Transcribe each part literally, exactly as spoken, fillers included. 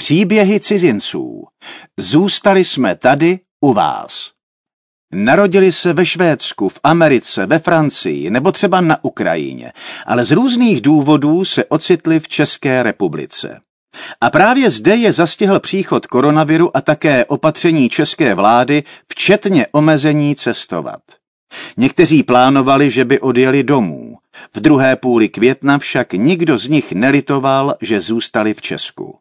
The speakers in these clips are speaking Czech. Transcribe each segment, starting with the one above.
Příběhy cizinců. Zůstali jsme tady u vás. Narodili se ve Švédsku, v Americe, ve Francii nebo třeba na Ukrajině, ale z různých důvodů se ocitli v České republice. A právě zde je zastihl příchod koronaviru a také opatření české vlády, včetně omezení cestovat. Někteří plánovali, že by odjeli domů. V druhé půli května však nikdo z nich nelitoval, že zůstali v Česku.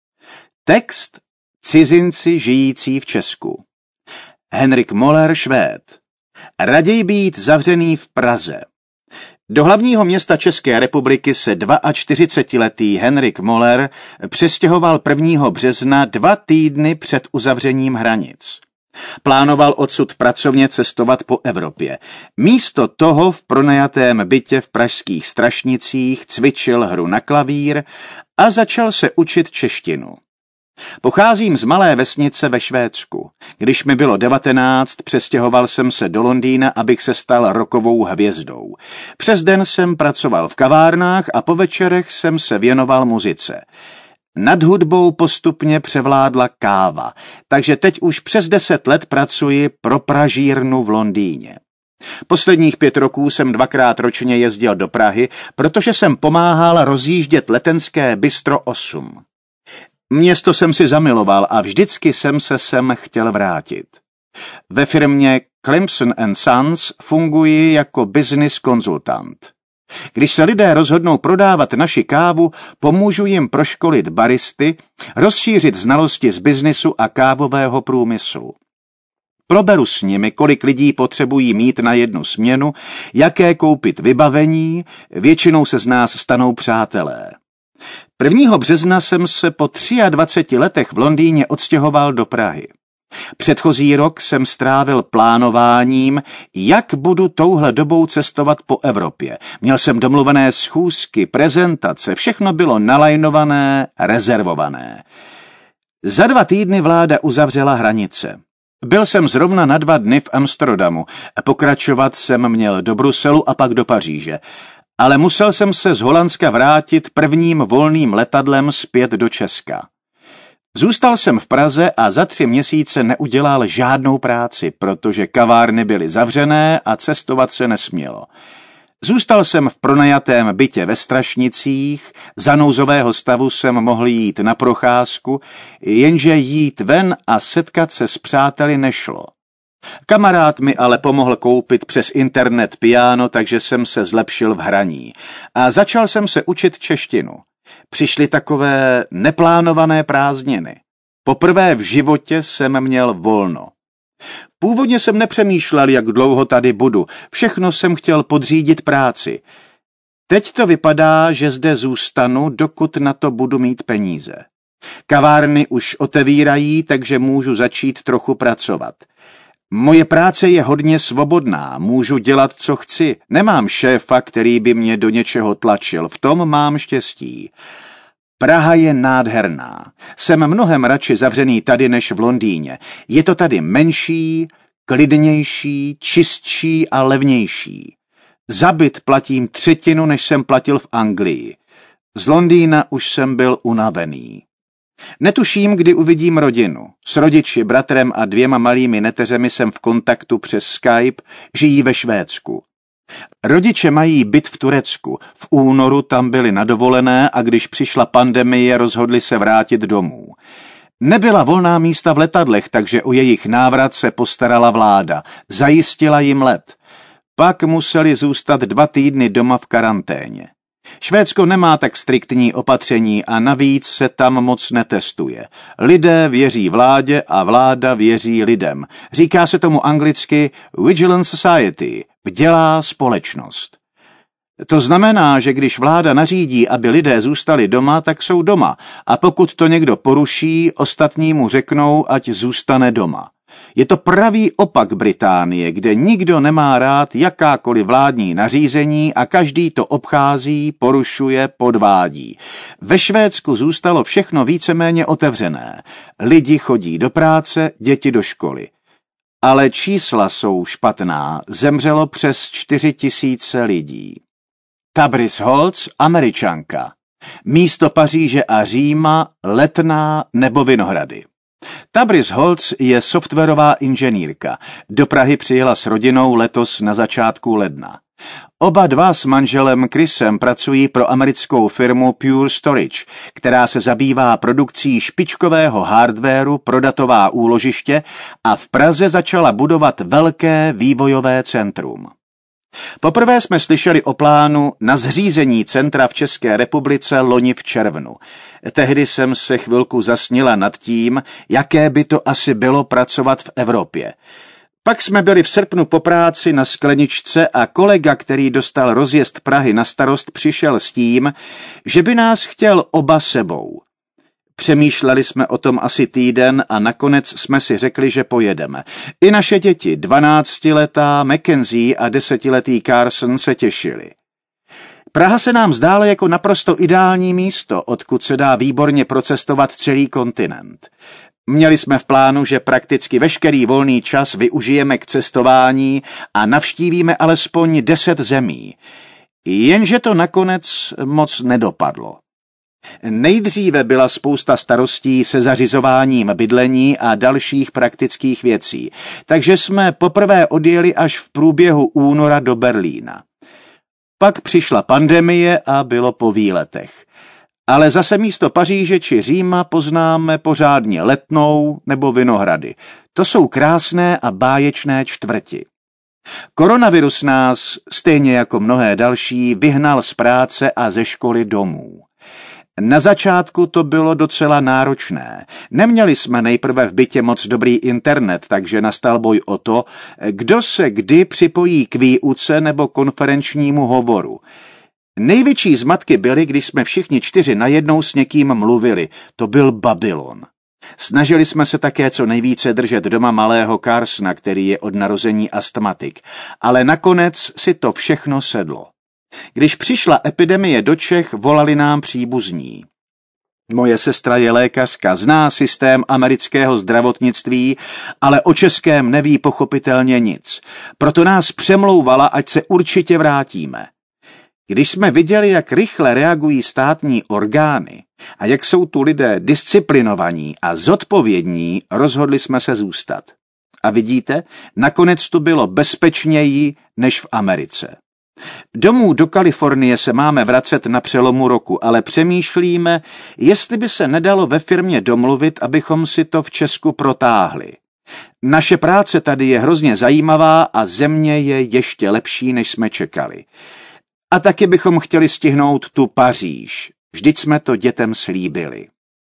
Text Cizinci žijící v Česku. Henrik Moller, Švéd. Raději být zavřený v Praze. Do hlavního města České republiky se čtyřicetiletý Henrik Moller přestěhoval prvního března dva týdny před uzavřením hranic. Plánoval odsud pracovně cestovat po Evropě. Místo toho v pronajatém bytě v pražských Strašnicích cvičil hru na klavír a začal se učit češtinu. Pocházím z malé vesnice ve Švédsku. Když mi bylo devatenáct, přestěhoval jsem se do Londýna, abych se stal rockovou hvězdou. Přes den jsem pracoval v kavárnách a po večerech jsem se věnoval muzice. Nad hudbou postupně převládla káva, takže teď už přes deset let pracuji pro pražírnu v Londýně. Posledních pět roků jsem dvakrát ročně jezdil do Prahy, protože jsem pomáhal rozjíždět letenské Bistro osm. Město jsem si zamiloval a vždycky jsem se sem chtěl vrátit. Ve firmě Clemson and Sons funguji jako business konzultant. Když se lidé rozhodnou prodávat naši kávu, pomůžu jim proškolit baristy, rozšířit znalosti z biznisu a kávového průmyslu. Proberu s nimi, kolik lidí potřebují mít na jednu směnu, jaké koupit vybavení, většinou se z nás stanou přátelé. prvního března jsem se po dvaceti třech letech v Londýně odstěhoval do Prahy. Předchozí rok jsem strávil plánováním, jak budu touhle dobou cestovat po Evropě. Měl jsem domluvené schůzky, prezentace, všechno bylo nalajnované, rezervované. Za dva týdny vláda uzavřela hranice. Byl jsem zrovna na dva dny v Amsterdamu, pokračovat jsem měl do Bruselu a pak do Paříže. Ale musel jsem se z Holandska vrátit prvním volným letadlem zpět do Česka. Zůstal jsem v Praze a za tři měsíce neudělal žádnou práci, protože kavárny byly zavřené a cestovat se nesmělo. Zůstal jsem v pronajatém bytě ve Strašnicích, za nouzového stavu jsem mohl jít na procházku, jenže jít ven a setkat se s přáteli nešlo. Kamarád mi ale pomohl koupit přes internet piano, takže jsem se zlepšil v hraní a začal jsem se učit češtinu. Přišly takové neplánované prázdniny. Poprvé v životě jsem měl volno. Původně jsem nepřemýšlel, jak dlouho tady budu. Všechno jsem chtěl podřídit práci. Teď to vypadá, že zde zůstanu, dokud na to budu mít peníze. Kavárny už otevírají, takže můžu začít trochu pracovat. Moje práce je hodně svobodná, můžu dělat, co chci. Nemám šéfa, který by mě do něčeho tlačil, v tom mám štěstí. Praha je nádherná. Jsem mnohem radši zavřený tady než v Londýně. Je to tady menší, klidnější, čistší a levnější. Za byt platím třetinu, než jsem platil v Anglii. Z Londýna už jsem byl unavený. Netuším, kdy uvidím rodinu. S rodiči, bratrem a dvěma malými neteřemi jsem v kontaktu přes Skype, žijí ve Švédsku. Rodiče mají byt v Turecku. V únoru tam byli na dovolené a když přišla pandemie, rozhodli se vrátit domů. Nebyla volná místa v letadlech, takže o jejich návrat se postarala vláda. Zajistila jim let. Pak museli zůstat dva týdny doma v karanténě. Švédsko nemá tak striktní opatření a navíc se tam moc netestuje. Lidé věří vládě a vláda věří lidem. Říká se tomu anglicky Vigilant Society, bdělá společnost. To znamená, že když vláda nařídí, aby lidé zůstali doma, tak jsou doma a pokud to někdo poruší, ostatní mu řeknou, ať zůstane doma. Je to pravý opak Británie, kde nikdo nemá rád jakákoliv vládní nařízení a každý to obchází, porušuje, podvádí. Ve Švédsku zůstalo všechno víceméně otevřené. Lidi chodí do práce, děti do školy. Ale čísla jsou špatná, zemřelo přes čtyři tisíce lidí. Tabris Holtz, Američanka. Místo Paříže a Říma Letná nebo Vinohrady. Tabriz Holz je softwarová inženýrka. Do Prahy přijela s rodinou letos na začátku ledna. Oba dva s manželem Chrisem pracují pro americkou firmu Pure Storage, která se zabývá produkcí špičkového hardwaru pro datová úložiště a v Praze začala budovat velké vývojové centrum. Poprvé jsme slyšeli o plánu na zřízení centra v České republice loni v červnu. Tehdy jsem se chvilku zasnila nad tím, jaké by to asi bylo pracovat v Evropě. Pak jsme byli v srpnu po práci na skleničce a kolega, který dostal rozjezd Prahy na starost, přišel s tím, že by nás chtěl oba sebou. Přemýšleli jsme o tom asi týden a nakonec jsme si řekli, že pojedeme. I naše děti, dvanáctiletá Mackenzie a desetiletý Carson, se těšili. Praha se nám zdála jako naprosto ideální místo, odkud se dá výborně procestovat celý kontinent. Měli jsme v plánu, že prakticky veškerý volný čas využijeme k cestování a navštívíme alespoň deset zemí. Jenže to nakonec moc nedopadlo. Nejdříve byla spousta starostí se zařizováním bydlení a dalších praktických věcí, takže jsme poprvé odjeli až v průběhu února do Berlína. Pak přišla pandemie a bylo po výletech. Ale zase místo Paříže či Říma poznáme pořádně Letnou nebo Vinohrady. To jsou krásné a báječné čtvrti. Koronavirus nás, stejně jako mnohé další, vyhnal z práce a ze školy domů. Na začátku to bylo docela náročné. Neměli jsme nejprve v bytě moc dobrý internet, takže nastal boj o to, kdo se kdy připojí k výuce nebo konferenčnímu hovoru. Největší zmatky byly, když jsme všichni čtyři najednou s někým mluvili. To byl Babylon. Snažili jsme se také co nejvíce držet doma malého Carsona, který je od narození astmatik, ale nakonec si to všechno sedlo. Když přišla epidemie do Čech, volali nám příbuzní. Moje sestra je lékařka, zná systém amerického zdravotnictví, ale o českém neví pochopitelně nic. Proto nás přemlouvala, ať se určitě vrátíme. Když jsme viděli, jak rychle reagují státní orgány a jak jsou tu lidé disciplinovaní a zodpovědní, rozhodli jsme se zůstat. A vidíte, nakonec to bylo bezpečněji než v Americe. Domů do Kalifornie se máme vracet na přelomu roku, ale přemýšlíme, jestli by se nedalo ve firmě domluvit, abychom si to v Česku protáhli. Naše práce tady je hrozně zajímavá a země je ještě lepší, než jsme čekali. A taky bychom chtěli stihnout tu Paříž. Vždyť jsme to dětem slíbili.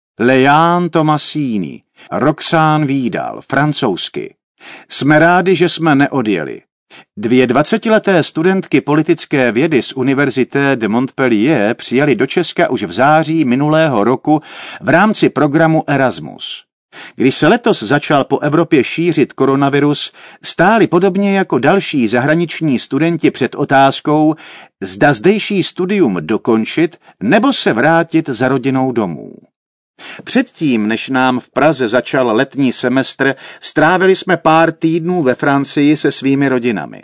Leanne Tomasini, Roxane Vidal, francouzsky. Jsme rádi, že jsme neodjeli. Dvě dvacetileté studentky politické vědy z Université de Montpellier přijali do Česka už v září minulého roku v rámci programu Erasmus. Když se letos začal po Evropě šířit koronavirus, stáli podobně jako další zahraniční studenti před otázkou, zda zdejší studium dokončit nebo se vrátit za rodinou domů. Předtím, než nám v Praze začal letní semestr, strávili jsme pár týdnů ve Francii se svými rodinami.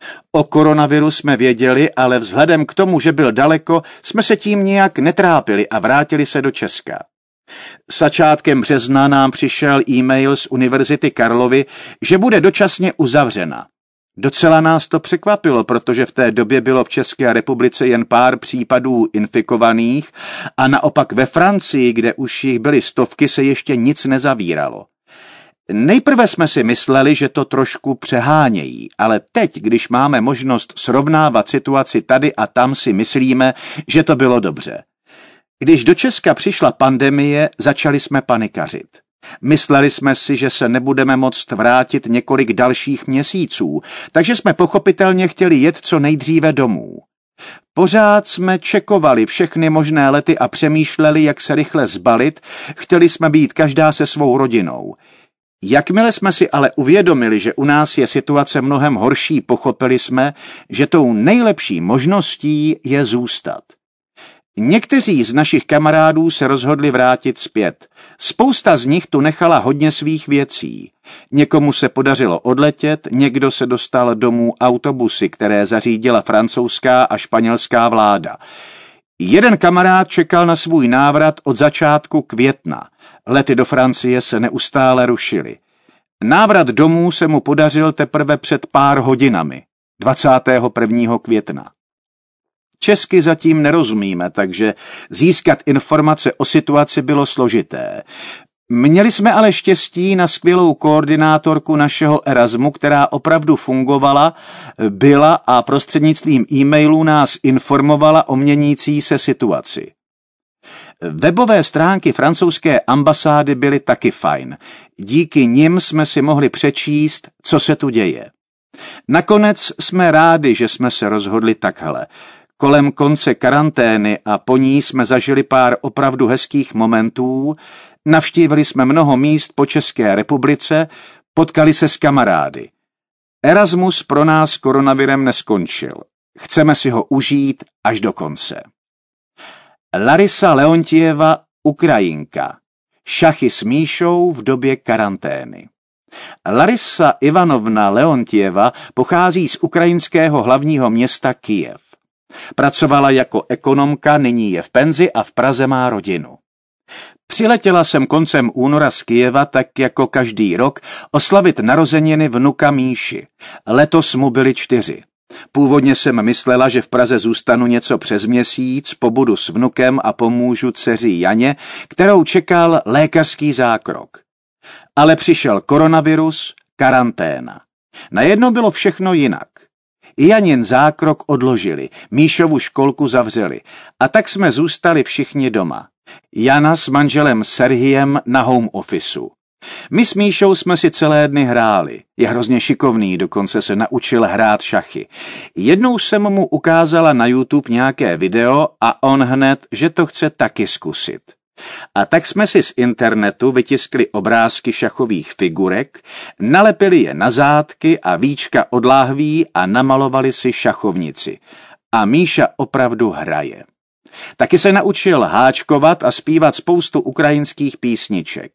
O koronaviru jsme věděli, ale vzhledem k tomu, že byl daleko, jsme se tím nijak netrápili a vrátili se do Česka. Začátkem března nám přišel e-mail z Univerzity Karlovy, že bude dočasně uzavřena. Docela nás to překvapilo, protože v té době bylo v České republice jen pár případů infikovaných a naopak ve Francii, kde už jich byly stovky, se ještě nic nezavíralo. Nejprve jsme si mysleli, že to trošku přehánějí, ale teď, když máme možnost srovnávat situaci tady a tam, si myslíme, že to bylo dobře. Když do Česka přišla pandemie, začali jsme panikařit. Mysleli jsme si, že se nebudeme moct vrátit několik dalších měsíců, takže jsme pochopitelně chtěli jet co nejdříve domů. Pořád jsme čekovali všechny možné lety a přemýšleli, jak se rychle zbalit, chtěli jsme být každá se svou rodinou. Jakmile jsme si ale uvědomili, že u nás je situace mnohem horší, pochopili jsme, že tou nejlepší možností je zůstat. Někteří z našich kamarádů se rozhodli vrátit zpět. Spousta z nich tu nechala hodně svých věcí. Někomu se podařilo odletět, někdo se dostal domů autobusy, které zařídila francouzská a španělská vláda. Jeden kamarád čekal na svůj návrat od začátku května. Lety do Francie se neustále rušily. Návrat domů se mu podařil teprve před pár hodinami, dvacátého prvního května. Česky zatím nerozumíme, takže získat informace o situaci bylo složité. Měli jsme ale štěstí na skvělou koordinátorku našeho Erasmu, která opravdu fungovala, byla a prostřednictvím e-mailů nás informovala o měnící se situaci. Webové stránky francouzské ambasády byly taky fajn. Díky nim jsme si mohli přečíst, co se tu děje. Nakonec jsme rádi, že jsme se rozhodli takhle. Kolem konce karantény a po ní jsme zažili pár opravdu hezkých momentů, navštívili jsme mnoho míst po České republice, potkali se s kamarády. Erasmus pro nás koronavirem neskončil. Chceme si ho užít až do konce. Larisa Leontieva, Ukrajinka. Šachy s Míšou v době karantény. Larisa Ivanovna Leontieva pochází z ukrajinského hlavního města Kyjev. Pracovala jako ekonomka, nyní je v penzi a v Praze má rodinu. Přiletěla jsem koncem února z Kyjeva tak jako každý rok oslavit narozeniny vnuka Míši. Letos mu byly čtyři. Původně jsem myslela, že v Praze zůstanu něco přes měsíc, pobudu s vnukem a pomůžu dceři Janě, kterou čekal lékařský zákrok. Ale přišel koronavirus, karanténa. Najednou bylo všechno jinak. Janin zákrok odložili, Míšovu školku zavřeli a tak jsme zůstali všichni doma. Jana s manželem Serhiem na home officeu. My s Míšou jsme si celé dny hráli. Je hrozně šikovný, dokonce se naučil hrát šachy. Jednou jsem mu ukázala na YouTube nějaké video a on hned, že to chce taky zkusit. A tak jsme si z internetu vytiskli obrázky šachových figurek, nalepili je na zátky a víčka od láhví a namalovali si šachovnici. A Míša opravdu hraje. Taky se naučil háčkovat a zpívat spoustu ukrajinských písniček.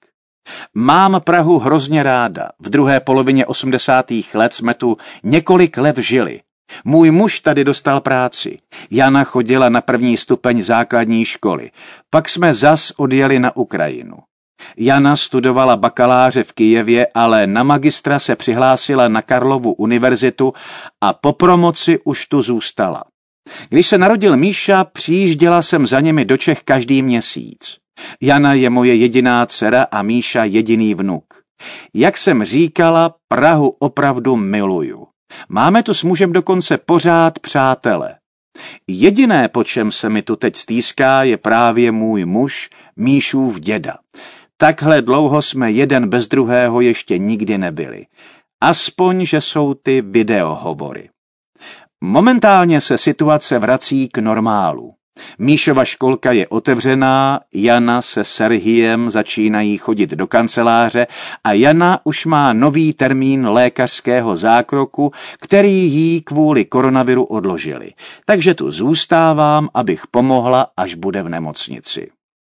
Mám Prahu hrozně ráda. V druhé polovině osmdesátých let jsme tu několik let žili. Můj muž tady dostal práci. Jana chodila na první stupeň základní školy. Pak jsme zas odjeli na Ukrajinu. Jana studovala bakaláře v Kyjevě, ale na magistra se přihlásila na Karlovu univerzitu a po promoci už tu zůstala. Když se narodil Míša, přijížděla jsem za nimi do Čech každý měsíc. Jana je moje jediná dcera a Míša jediný vnuk. Jak jsem říkala, Prahu opravdu miluju. Máme tu s mužem dokonce pořád přátele. Jediné, po čem se mi tu teď stýská, je právě můj muž, Míšův děda. Takhle dlouho jsme jeden bez druhého ještě nikdy nebyli. Aspoň, že jsou ty videohovory. Momentálně se situace vrací k normálu. Míšova školka je otevřená, Jana se Serhiem začínají chodit do kanceláře a Jana už má nový termín lékařského zákroku, který jí kvůli koronaviru odložili. Takže tu zůstávám, abych pomohla, až bude v nemocnici.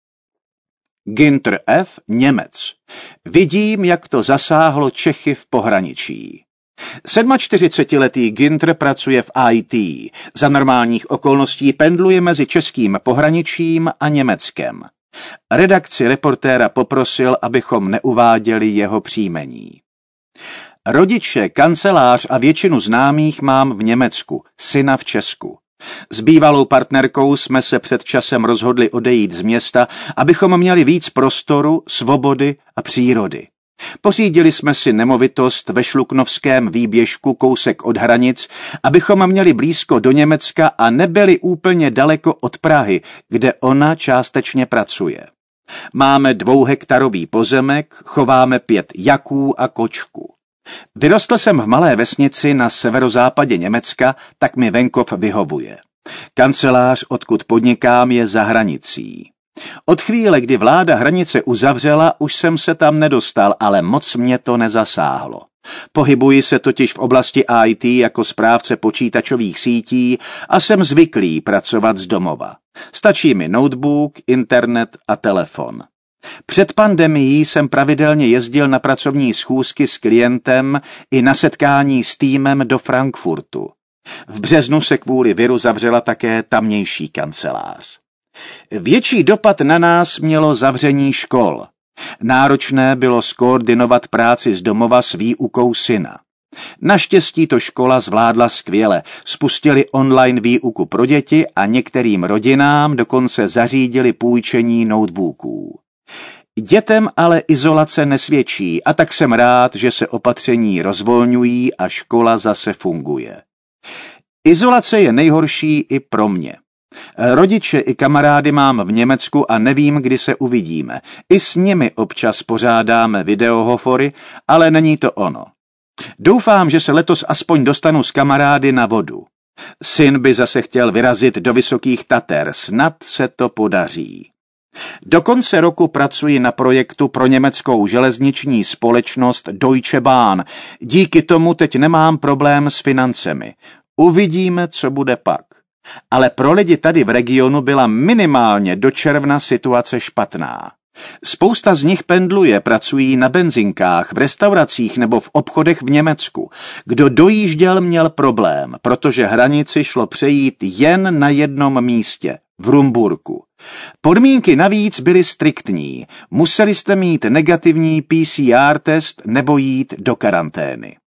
Günther F., Němec. Vidím, jak to zasáhlo Čechy v pohraničí. čtyřicetisedmiletý Günther pracuje v í té. Za normálních okolností pendluje mezi českým pohraničím a Německem. Redakci Reportéra poprosil, abychom neuváděli jeho příjmení. Rodiče, kancelář a většinu známých mám v Německu, syna v Česku. S bývalou partnerkou jsme se před časem rozhodli odejít z města, abychom měli víc prostoru, svobody a přírody. Pořídili jsme si nemovitost ve Šluknovském výběžku kousek od hranic, abychom měli blízko do Německa a nebyli úplně daleko od Prahy, kde ona částečně pracuje. Máme dvouhektarový pozemek, chováme pět jaků a kočku. Vyrostl jsem v malé vesnici na severozápadě Německa, tak mi venkov vyhovuje. Kancelář, odkud podnikám, je za hranicí. Od chvíle, kdy vláda hranice uzavřela, už jsem se tam nedostal, ale moc mě to nezasáhlo. Pohybuji se totiž v oblasti í té jako správce počítačových sítí a jsem zvyklý pracovat z domova. Stačí mi notebook, internet a telefon. Před pandemií jsem pravidelně jezdil na pracovní schůzky s klientem i na setkání s týmem do Frankfurtu. V březnu se kvůli viru zavřela také tamnější kancelář. Větší dopad na nás mělo zavření škol. Náročné bylo skoordinovat práci z domova s výukou syna. Naštěstí to škola zvládla skvěle, spustili online výuku pro děti a některým rodinám dokonce zařídili půjčení notebooků. Dětem ale izolace nesvědčí a tak jsem rád, že se opatření rozvolňují a škola zase funguje. Izolace je nejhorší i pro mě. Rodiče i kamarády mám v Německu a nevím, kdy se uvidíme. I s nimi občas pořádáme videohovory, ale není to ono. Doufám, že se letos aspoň dostanu s kamarády na vodu. Syn by zase chtěl vyrazit do Vysokých Tater, snad se to podaří. Do konce roku pracuji na projektu pro německou železniční společnost Deutsche Bahn. Díky tomu teď nemám problém s financemi. Uvidíme, co bude pak. Ale pro lidi tady v regionu byla minimálně do června situace špatná. Spousta z nich pendluje, pracují na benzinkách, v restauracích nebo v obchodech v Německu. Kdo dojížděl, měl problém, protože hranici šlo přejít jen na jednom místě, v Rumburku. Podmínky navíc byly striktní. Museli jste mít negativní P C R test nebo jít do karantény.